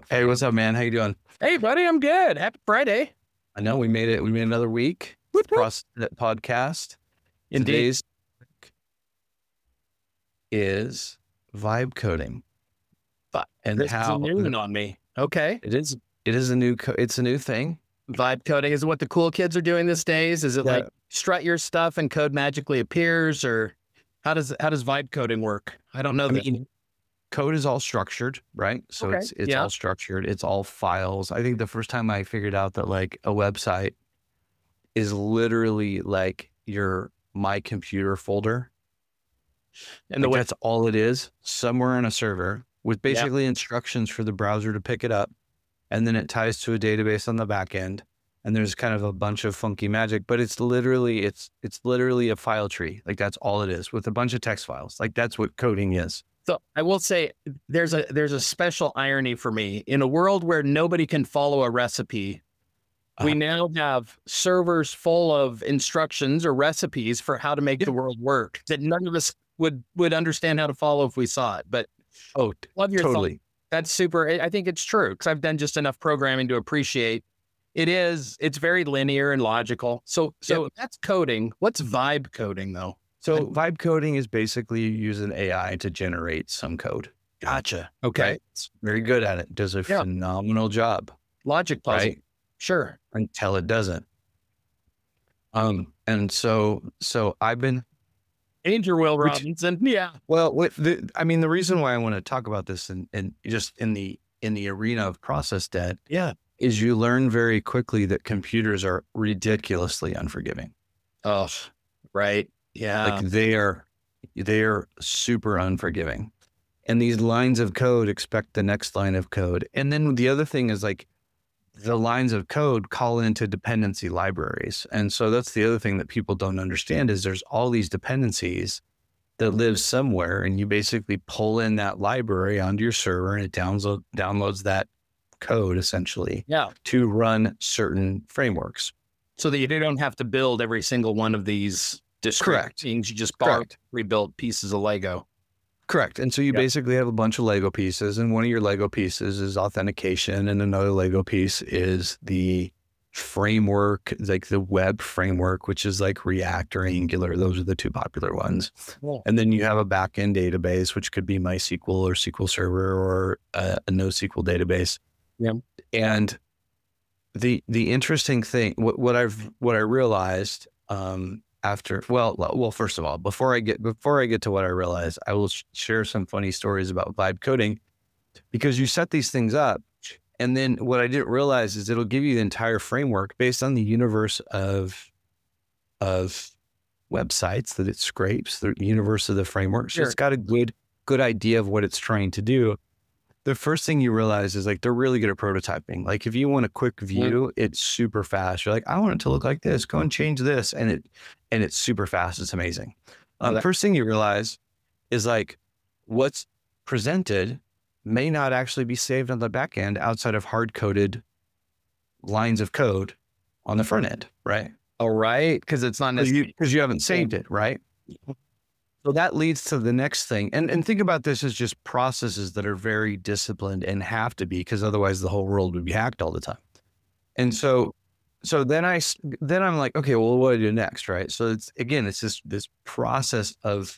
Hey, what's up, man? How you doing? Hey, buddy, I'm good. Happy Friday. I know we made it. We made another week. Whoop, whoop. Process podcast. Indeed. Today's is vibe coding But and this is a how new one on me. Okay. it is. It is a new. It's a new thing. Vibe coding is what the cool kids are doing these days. Is it Yeah. like strut your stuff and code magically appears, or how does vibe coding work? I don't know I this. mean, code is all structured, right? So Okay. it's Yeah. all structured. It's all files. I think the first time I figured out that like a website is literally like your my computer folder. And the Like way, that's all it is, somewhere on a server with yeah. basically instructions for the browser to pick it up. And then it ties to a database on the back end. And there's kind of a bunch of funky magic, but it's literally a file tree. Like that's all it is with a bunch of text files. Like that's what coding is. So I will say there's a special irony for me in a world where nobody can follow a recipe. We Uh, now have servers full of instructions or recipes for how to make yeah. the world work that none of us would understand how to follow if we saw it. But Oh, love your thought. totally. That's super. I think it's true because I've done just enough programming to appreciate it's very linear and logical. So that's coding. What's vibe coding though? So vibe coding is basically you use an AI to generate some code. Gotcha. Okay. Right? It's very good at it. Does a Yeah. phenomenal job, Logic puzzle. right? Sure. Until it doesn't. And so I've been Angel Will Which- Robinson. Yeah. Well, the reason why I want to talk about this and just in the arena of process debt Yeah. is you learn very quickly that computers are ridiculously unforgiving. Oh, right. Yeah. Like they are super unforgiving. And these lines of code expect the next line of code. And then the other thing is like the lines of code call into dependency libraries. And so that's the other thing that people don't understand is there's all these dependencies that live somewhere and you basically pull in that library onto your server and it downloads that code essentially Yeah. to run certain frameworks. So that you don't have to build every single one of these discrete Correct. things. You just borrow Correct. rebuilt pieces of Lego. Correct. And so you Yep. basically have a bunch of Lego pieces and one of your Lego pieces is authentication and another Lego piece is the framework, like the web framework, which is like React or Angular. Those are the two popular ones. Cool. And then you have a backend database, which could be MySQL or SQL Server or a NoSQL database. Yeah. And the interesting thing, what I realized first of all, before I get to what I realized, I will share some funny stories about vibe coding because you set these things up. And then what I didn't realize is it'll give you the entire framework based on the universe of websites that it scrapes, the universe of the framework. So Sure. it's got a good idea of what it's trying to do. The first thing you realize is like they're really good at prototyping. Like if you want a quick view, it's super fast. You're like, I want it to look like this. Go and change this, and it's super fast. It's amazing. The first thing you realize is like what's presented may not actually be saved on the back end outside of hard coded lines of code on the front end, right? All right. Because it's not necessarily. Because you haven't saved it, right? So that leads to the next thing. And think about this as just processes that are very disciplined and have to be, because otherwise the whole world would be hacked all the time. And so then I'm like, okay, well, what do I do next? Right. So it's just this process of,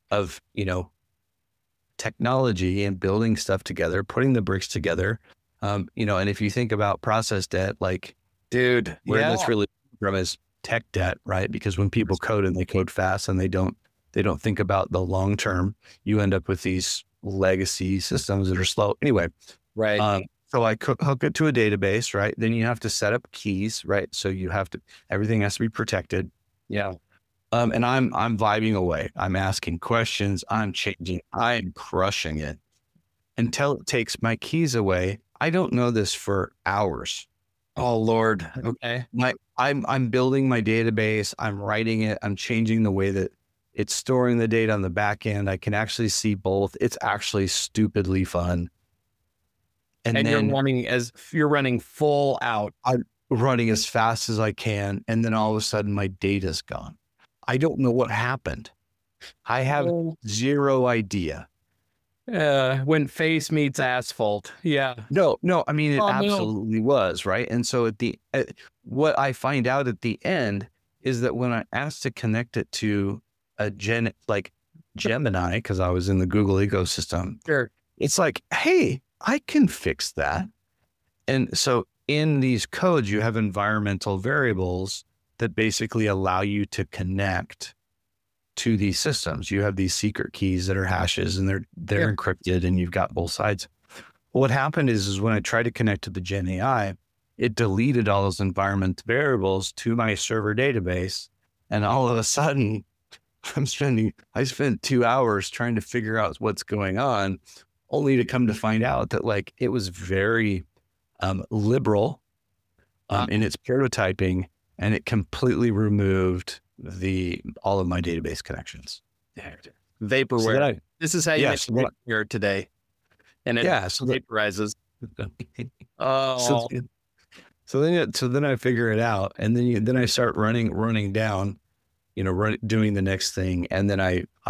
technology and building stuff together, putting the bricks together. And if you think about process debt, like, dude, where that's really from is tech debt, right? Because when people code and they code fast and they don't think about the long term, you end up with these legacy systems that are slow. Anyway, Right. so I hook it to a database, right? Then you have to set up keys, right? So everything has to be protected. Yeah. And I'm vibing away. I'm asking questions. I'm changing. I'm crushing it until it takes my keys away. I don't know this for hours. Oh, Lord. Okay. I'm building my database. I'm writing it. I'm changing the way that it's storing the data on the back end. I can actually see both. It's actually stupidly fun. And then you're running full out. I'm running as fast as I can. And then all of a sudden my data's gone. I don't know what happened. I have zero idea. When face meets asphalt. Yeah. No, I mean, it Oh no. absolutely was, right? And so what I find out at the end is that when I asked to connect it to like Gemini, because I was in the Google ecosystem, Sure. it's like, hey, I can fix that. And so in these codes, you have environmental variables that basically allow you to connect to these systems. You have these secret keys that are hashes and they're Yeah. encrypted, and you've got both sides. What happened is when I tried to connect to the Gen AI, it deleted all those environment variables to my server database. And all of a sudden, I spent 2 hours trying to figure out what's going on, only to come to find out that like it was very liberal in its prototyping, and it completely removed all of my database connections. Vaporware. This is how you make so vaporware today. And it vaporizes. Oh, so then I figure it out, and then I start running down, doing the next thing, and then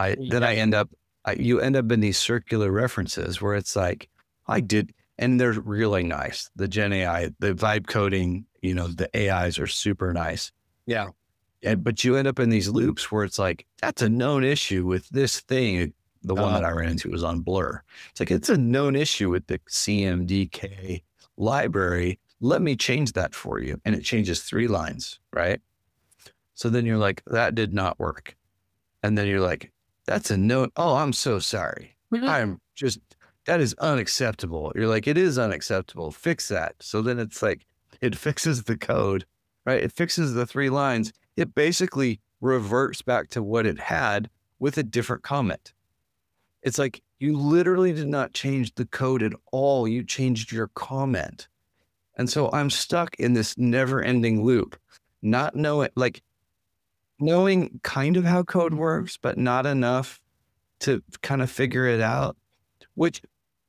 you end up in these circular references where it's like and they're really nice. The Gen AI, the vibe coding, the AIs are super nice. Yeah. But you end up in these loops where it's like, that's a known issue with this thing. The one that I ran into was on Blur. It's like, it's a known issue with the CMDK library. Let me change that for you. And it changes 3 lines, right? So then you're like, that did not work. And then you're like, that's a no. Oh, I'm so sorry. That is unacceptable. You're like, it is unacceptable. Fix that. So then it's like, it fixes the code, right? It fixes the 3 lines. It basically reverts back to what it had with a different comment. It's like, you literally did not change the code at all. You changed your comment. And so I'm stuck in this never ending loop, not knowing kind of how code works, but not enough to kind of figure it out, which,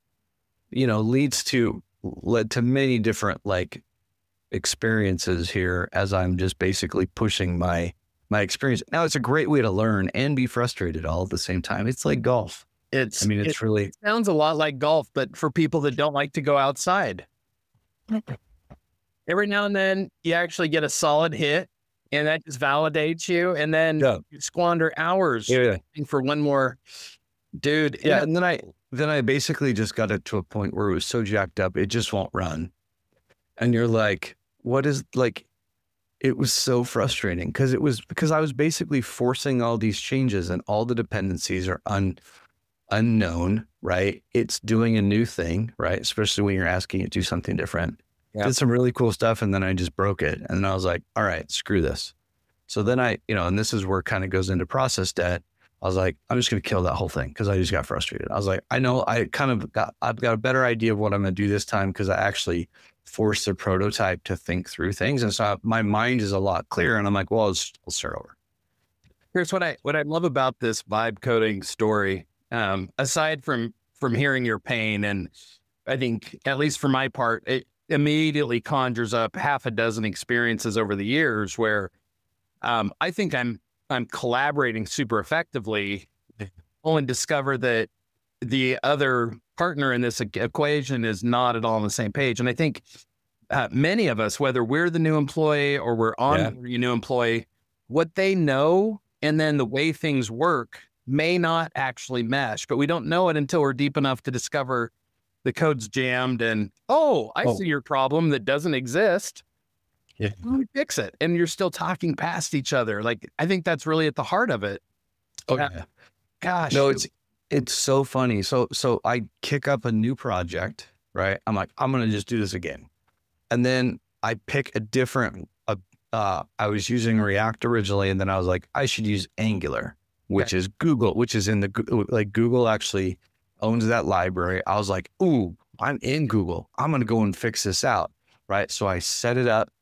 led to many different experiences here as I'm just basically pushing my experience. Now it's a great way to learn and be frustrated all at the same time. It's like golf. It sounds a lot like golf, but for people that don't like to go outside. Every now and then you actually get a solid hit, and that just validates you. And then you squander hours for one more dude. Yeah. And then I basically just got it to a point where it was so jacked up, it just won't run. And you're like, it was so frustrating because I was basically forcing all these changes, and all the dependencies are unknown, right? It's doing a new thing, right? Especially when you're asking it to do something different. Did some really cool stuff, and then I just broke it. And I was like, all right, screw this. So then and this is where it kind of goes into process debt. I was like, I'm just going to kill that whole thing because I just got frustrated. I was like, I know I've got a better idea of what I'm going to do this time because I actually forced the prototype to think through things. And so my mind is a lot clearer, and I'm like, well, I'll start over. Here's what I love about this vibe coding story. Aside from hearing your pain, and I think, at least for my part, it immediately conjures up half a dozen experiences over the years where I think I'm collaborating super effectively, only discover that the other partner in this equation is not at all on the same page. And I think many of us, whether we're the new employee or we're on your new employee, what they know and then the way things work may not actually mesh, but we don't know it until we're deep enough to discover the code's jammed and, I see your problem that doesn't exist. Yeah. Let me fix it. And you're still talking past each other. Like, I think that's really at the heart of it. Oh, yeah. Gosh. No, it's so funny. So I kick up a new project, right? I'm like, I'm going to just do this again. And then I pick a different, I was using React originally. And then I was like, I should use Angular, which is Google, which is in Google actually owns that library. I was like, ooh, I'm in Google. I'm going to go and fix this out. Right. So I set it up.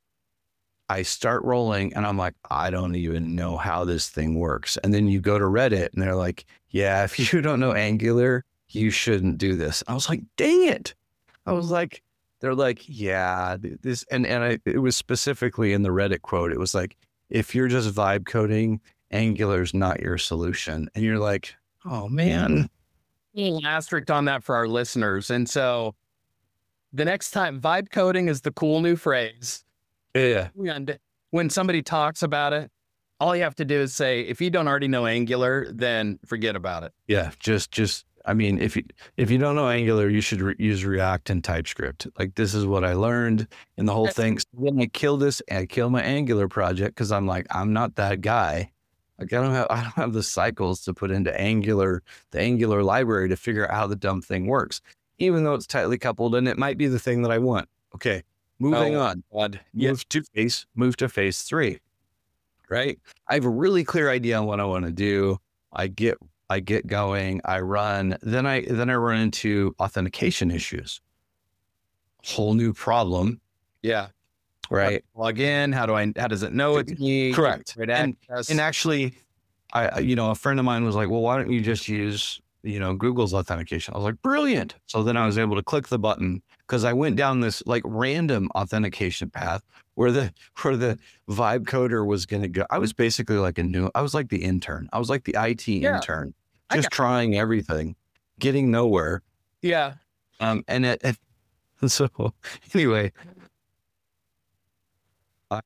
I start rolling, and I'm like, I don't even know how this thing works. And then you go to Reddit, and they're like, yeah, if you don't know Angular, you shouldn't do this. I was like, dang it. I was like, they're like, yeah, this, it was specifically in the Reddit quote. It was like, if you're just vibe coding, Angular's not your solution. And you're like, oh man, little asterisk on that for our listeners. And so the next time, vibe coding is the cool new phrase. Yeah. And when somebody talks about it, all you have to do is say, if you don't already know Angular, then forget about it. Yeah. I mean, if you don't know Angular, you should use React and TypeScript. Like, this is what I learned in the whole thing. So then I kill my Angular project because I'm like, I'm not that guy. Like, I don't have the cycles to put into Angular, the Angular library, to figure out how the dumb thing works, even though it's tightly coupled and it might be the thing that I want. Okay, moving on. Move to phase 3. Right? I have a really clear idea on what I want to do. I get going, I run, then I run into authentication issues. Whole new problem. Yeah. Right. Log in. How does it know it's me? Correct. And actually, a friend of mine was like, well, why don't you just use, Google's authentication? I was like, brilliant. So then I was able to click the button because I went down this like random authentication path where the vibe coder was going to go. I was basically I was like the intern. I was like the IT intern, just trying everything, getting nowhere. Yeah. So anyway, I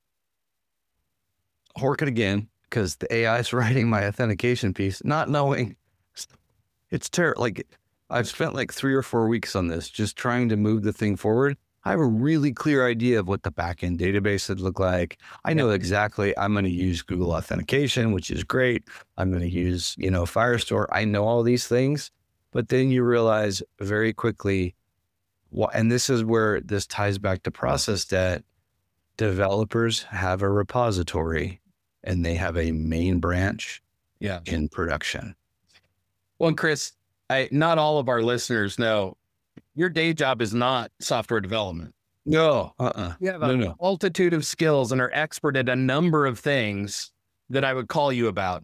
work it again because the AI is writing my authentication piece, not knowing. It's terrible. Like, I've spent like 3 or 4 weeks on this, just trying to move the thing forward. I have a really clear idea of what the backend database would look like. I know exactly I'm going to use Google Authentication, which is great. I'm going to use, Firestore. I know all these things, but then you realize very quickly, and this is where this ties back to process debt. Developers have a repository and they have a main branch in production. Well, and Chris, not all of our listeners know your day job is not software development. No, You have a multitude of skills and are expert at a number of things that I would call you about.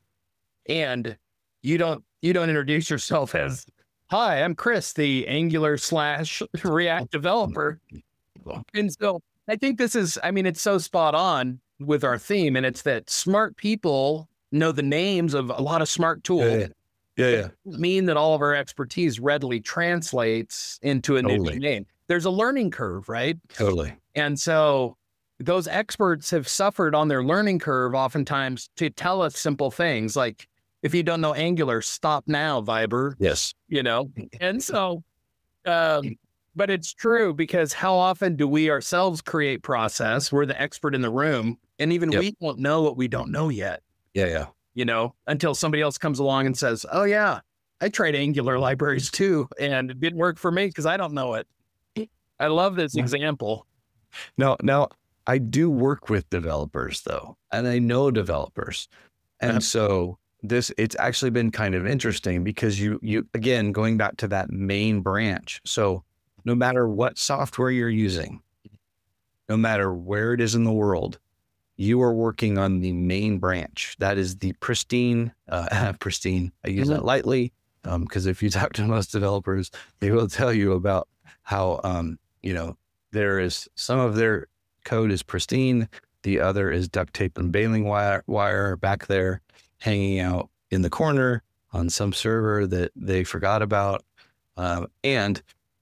And you don't introduce yourself as, hi, I'm Chris, the Angular / React developer. And so I think it's so spot on with our theme. And it's that smart people know the names of a lot of smart tools. Yeah. Mean that all of our expertise readily translates into a new domain. There's a learning curve, right? Totally. And so those experts have suffered on their learning curve oftentimes to tell us simple things like, if you don't know Angular, stop now, Viber. Yes. And so, but it's true, because how often do we ourselves create process? We're the expert in the room, and even we won't know what we don't know yet. Yeah. Until somebody else comes along and says, oh yeah, I tried Angular libraries too, and it didn't work for me because I don't know it. I love this example. Now I do work with developers though, and I know developers. And so it's actually been kind of interesting because you again, going back to that main branch. So no matter what software you're using, no matter where it is in the world, you are working on the main branch. That is the pristine. I use that lightly because if you talk to most developers, they will tell you about how, there is some of their code is pristine. The other is duct tape and baling wire back there hanging out in the corner on some server that they forgot about. And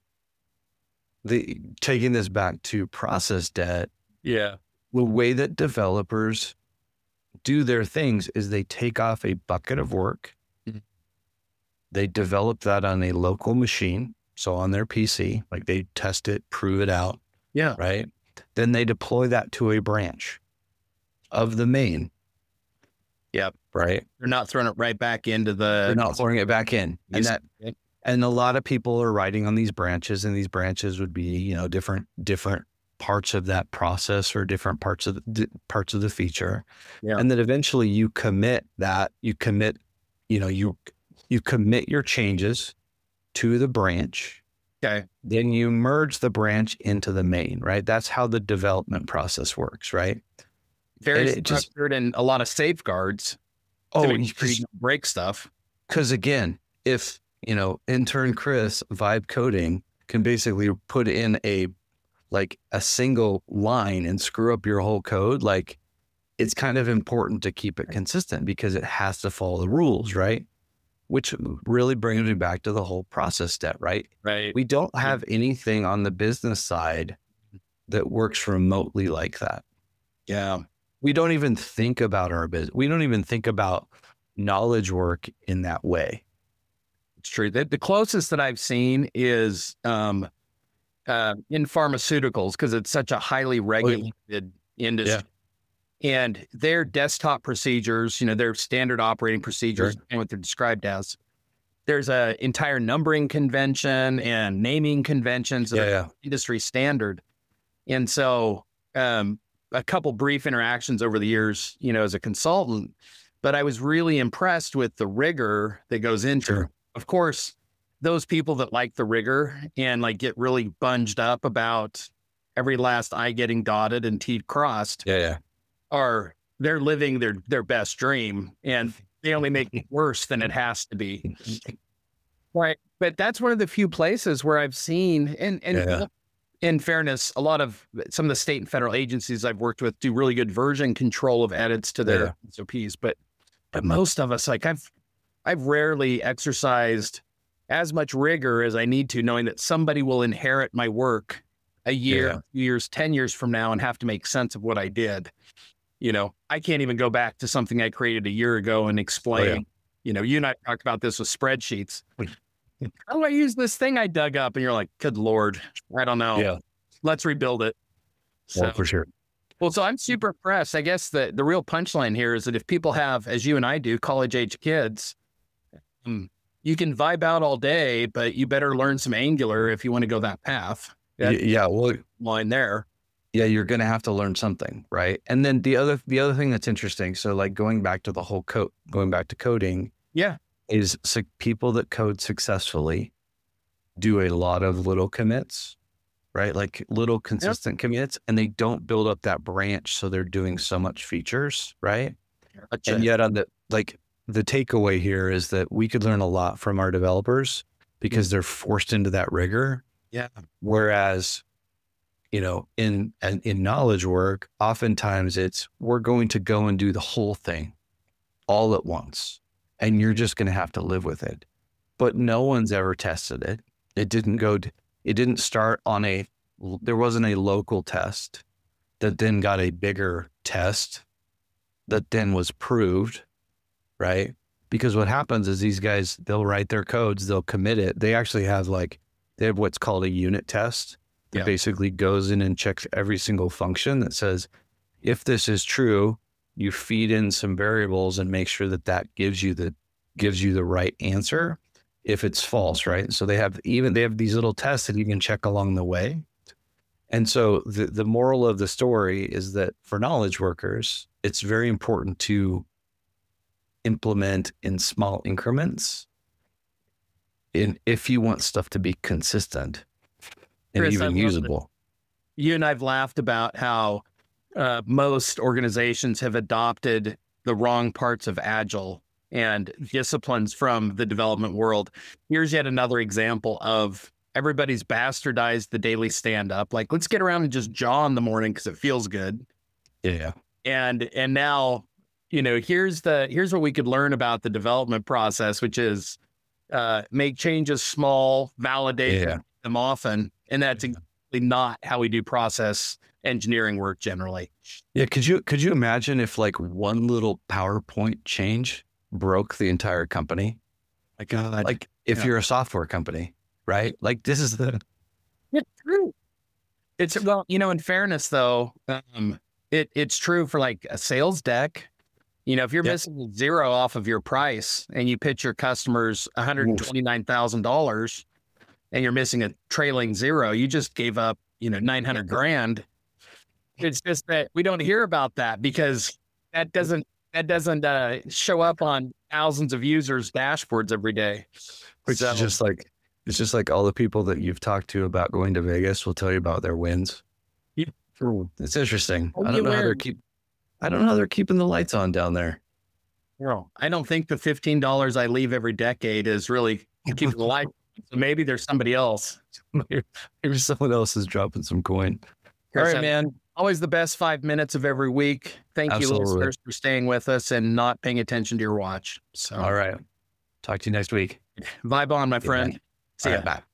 taking this back to process debt. Yeah. The way that developers do their things is they take off a bucket of work. Mm-hmm. They develop that on a local machine. So on their PC, like they test it, prove it out. Yeah. Right. Then they deploy that to a branch of the main. Yep. Right. They're not throwing it right back into They're not throwing it back in. And a lot of people are writing on these branches, and these branches would be, different parts of that process or different parts of the feature. Yeah. And then eventually you commit your changes to the branch. Okay. Then you merge the branch into the main, right? That's how the development process works, right? Very structured and a lot of safeguards. You break stuff. Because again, if, intern Chris vibe coding can basically put in a single line and screw up your whole code, it's kind of important to keep it consistent because it has to follow the rules, right? which really brings me back to the whole process debt, right? Right. We don't have anything on the business side that works remotely like that. Yeah. We don't even think about our business. We don't even think about knowledge work in that way. It's true. The closest that I've seen is in pharmaceuticals, because it's such a highly regulated industry. And their desktop procedures, their standard operating procedures, and what they're described as. There's an entire numbering convention and naming conventions that are industry standard. And so a couple brief interactions over the years, as a consultant, but I was really impressed with the rigor that goes into it. Of course, those people that like the rigor and like get really bunged up about every last I getting dotted and T crossed they're living their best dream, and they only make it worse than it has to be. Right. But that's one of the few places where I've seen, and in fairness, a lot of some of the state and federal agencies I've worked with do really good version control of edits to their SOPs. But most of us, like I've rarely exercised as much rigor as I need to, knowing that somebody will inherit my work a year, years, 10 years from now and have to make sense of what I did. I can't even go back to something I created a year ago and explain, you and I talked about this with spreadsheets. How do I use this thing I dug up? And you're like, good Lord, I don't know. Yeah. Let's rebuild it. So, for sure. Well, so I'm super impressed. I guess the real punchline here is that if people have, as you and I do, college age kids, you can vibe out all day, but you better learn some Angular if you want to go that path. Well, line there. Yeah, you're going to have to learn something, right? And then the other thing that's interesting, so like going back to the whole going back to coding, is people that code successfully do a lot of little commits, right? Like little consistent commits, and they don't build up that branch, so they're doing so much features, right? Gotcha. And yet on the takeaway here is that we could learn a lot from our developers because they're forced into that rigor. Yeah. Whereas in knowledge work, oftentimes we're going to go and do the whole thing all at once, and you're just going to have to live with it. But no one's ever tested it. It didn't start on there wasn't a local test that then got a bigger test that then was proved, right? Because what happens is these guys, they'll write their codes, they'll commit it. They actually have they have what's called a unit test. That basically goes in and checks every single function that says, if this is true, you feed in some variables and make sure that gives you the right answer. If it's false, right? So they have these little tests that you can check along the way. And so the moral of the story is that for knowledge workers, it's very important to implement in small increments if you want stuff to be consistent. And Chris, even usable. You and I've laughed about how most organizations have adopted the wrong parts of Agile and disciplines from the development world. Here's yet another example of everybody's bastardized the daily stand-up. Like, let's get around and just jaw in the morning because it feels good. Yeah. And now, here's what we could learn about the development process, which is make changes small, validate them often. And that's exactly not how we do process engineering work generally. Yeah. Could you imagine if one little PowerPoint change broke the entire company? My God. Like if you're a software company, right? Like this is It's true. In fairness though, it's true for like a sales deck. If you're missing zero off of your price and you pitch your customers $129,000 and you're missing a trailing zero, you just gave up, $900,000. It's just that we don't hear about that because that doesn't show up on thousands of users' dashboards every day. It's just like all the people that you've talked to about going to Vegas will tell you about their wins. Yeah. It's interesting. I don't know how they're keeping the lights on down there. No, I don't think the $15 I leave every decade is really keeping the light. So maybe there's somebody else. Maybe someone else is dropping some coin. All right, man. Always the best 5 minutes of every week. Thank you, listeners, for staying with us and not paying attention to your watch. So, all right. Talk to you next week. Vibe on, my friend. See All ya. right. Bye.